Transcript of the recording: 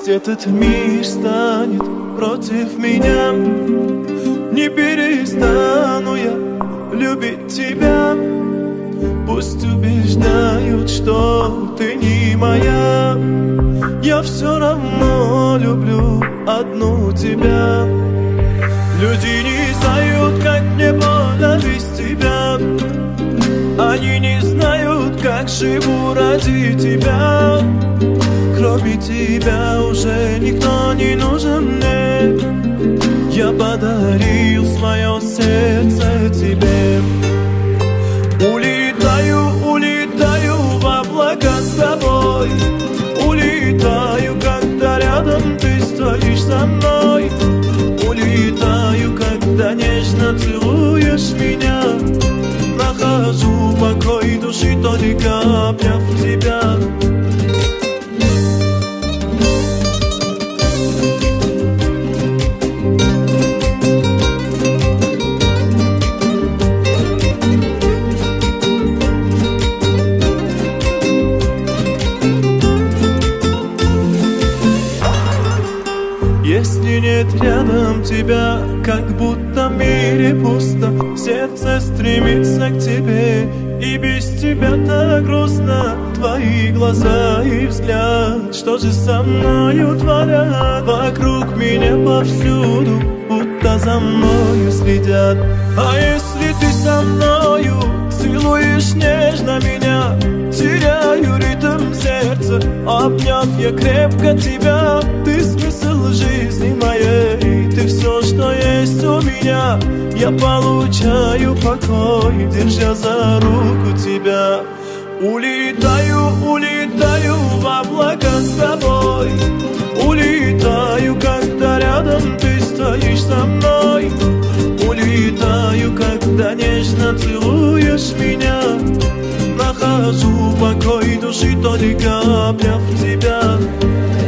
этот мир станет против меня, не перестану я любить тебя. Пусть убеждают, что ты не моя, я все равно люблю одну тебя. Люди не знают, как мне больно без тебя, они не знают, как живу ради тебя. Кроме тебя уже никто не нужен мне, я подарил свое сердце тебе. Улетаю, улетаю в облака с тобой, улетаю, когда рядом ты стоишь со мной. Улетаю, когда нежно целуешь меня, нахожу покой души, только обняв тебя. Если нет рядом тебя, как будто в мире пусто, сердце стремится к тебе, и без тебя так грустно. Твои глаза и взгляд, что же со мною творят? Вокруг меня повсюду, будто за мною следят. А если ты со мною целуешь нежно меня, теряю ритм сердца, обняв я крепко тебя. Ты смысл жизни моей, ты все, что есть у меня. Я получаю покой, держа за руку тебя. Улетаю, улетаю в облака с тобой, улетаю, когда рядом ты стоишь со мной. Улетаю, когда нежно целуешь меня, нахожу покой души, только обняв тебя.